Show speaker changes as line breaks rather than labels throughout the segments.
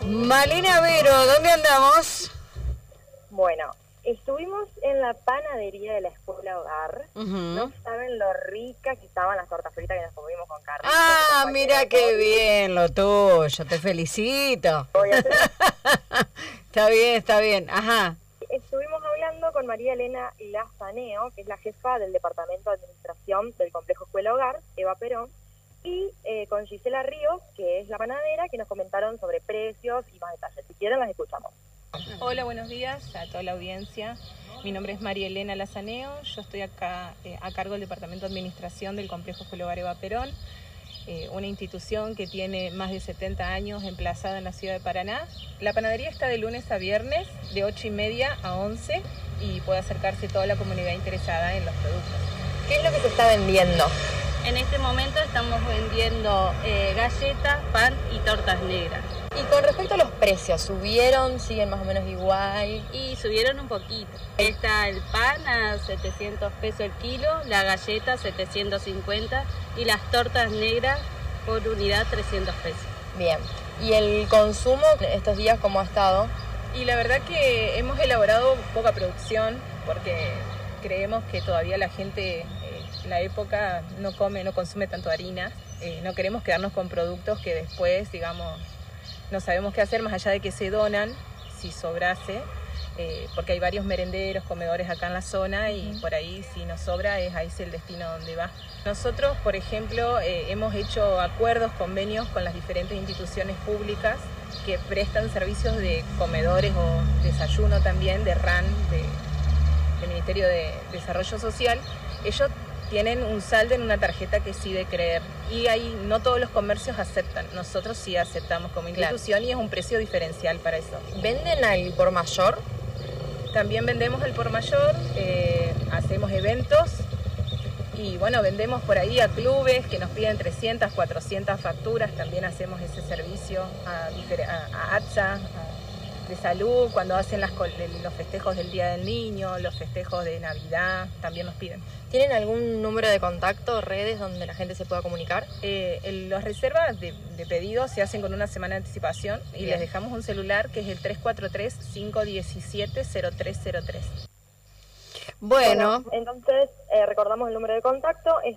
Malena Vero, ¿dónde andamos?
Bueno, estuvimos en la panadería de la Escuela Hogar. No saben lo ricas que estaban las tortas fritas que nos comimos con carne.
Ah, mira qué bien lo tuyo, te felicito.
Voy a hacer...
Está bien, ajá.
Estuvimos hablando con María Elena Lazaneo, que es la jefa del Departamento de Administración del Complejo Escuela Hogar, Eva Perón, y con Gisela Ríos, que es la panadera, que nos comentaron sobre precios y más detalles. Si quieren, las escuchamos.
Hola, buenos días a toda la audiencia. Mi nombre es María Elena Lazaneo, yo estoy acá a cargo del Departamento de Administración del Complejo Escuela Hogar Eva Perón, una institución que tiene más de 70 años emplazada en la ciudad de Paraná. La panadería está de lunes a viernes, de 8:30 a 11, y puede acercarse toda la comunidad interesada en los productos.
¿Qué es lo que se está vendiendo?
En este momento estamos vendiendo galletas, pan y tortas negras.
Y con respecto a los precios, ¿subieron? ¿Siguen más o menos igual?
Y subieron un poquito. Está el pan a 700 pesos el kilo, la galleta 750 y las tortas negras por unidad 300 pesos.
Bien. ¿Y el consumo estos días cómo ha estado?
Y la verdad que hemos elaborado poca producción porque creemos que todavía la gente, la época, no consume tanto harina. No queremos quedarnos con productos que después, digamos, no sabemos qué hacer más allá de que se donan, si sobrase, porque hay varios merenderos, comedores acá en la zona y por ahí si nos sobra ahí es el destino donde va. Nosotros, por ejemplo, hemos hecho acuerdos, convenios con las diferentes instituciones públicas que prestan servicios de comedores o desayuno también, de RAN, del Ministerio de Desarrollo Social. Ellos tienen un saldo en una tarjeta que sí de creer y ahí no todos los comercios aceptan. Nosotros sí aceptamos como institución y es un precio diferencial para eso.
¿Venden al por mayor?
También vendemos al por mayor, hacemos eventos y bueno, vendemos por ahí a clubes que nos piden 300, 400 facturas. También hacemos ese servicio a ATSA, de salud, cuando hacen los festejos del Día del Niño, los festejos de Navidad, también nos piden.
¿Tienen algún número de contacto, redes donde la gente se pueda comunicar?
Las reservas de pedidos se hacen con una semana de anticipación y les dejamos un celular que es el 343-517-0303.
Bueno,
entonces recordamos el número de contacto, es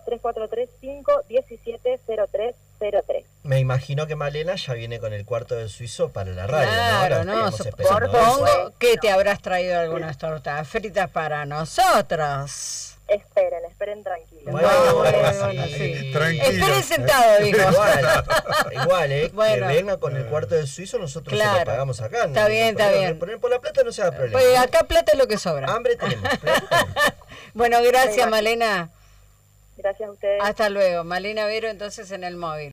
343-517-0303.
Me imagino que Malena ya viene con el cuarto del suizo para la radio.
Claro,
¿no?
Supongo que te habrás traído algunas tortas fritas para nosotros.
Esperen tranquilos.
Bueno,
sí.
Tranquilo.
Esperen sentado, digo.
Igual,
Bueno.
que venga con el cuarto del suizo, nosotros se lo pagamos acá.
Está bien.
Por la plata no se da problema.
Pues acá plata es lo que sobra.
Hambre tenemos.
Bueno, gracias, Malena.
Gracias a ustedes.
Hasta luego. Malena Vero, entonces, en el móvil.